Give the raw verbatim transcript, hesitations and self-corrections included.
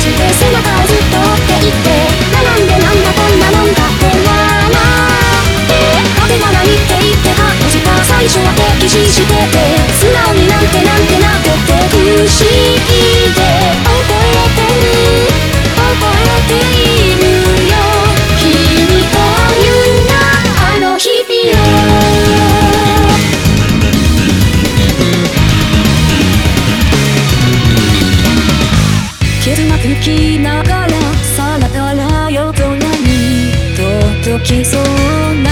して背中をずっと追っていってなんでなんだこんなもんだって笑って果てがないって言ってハッとした最初は敵視してて素直になんてなんてなってて不思議で覚えてる覚えているよ君というなあの日々を傷が吹きながらさらなら夜空に届きそうな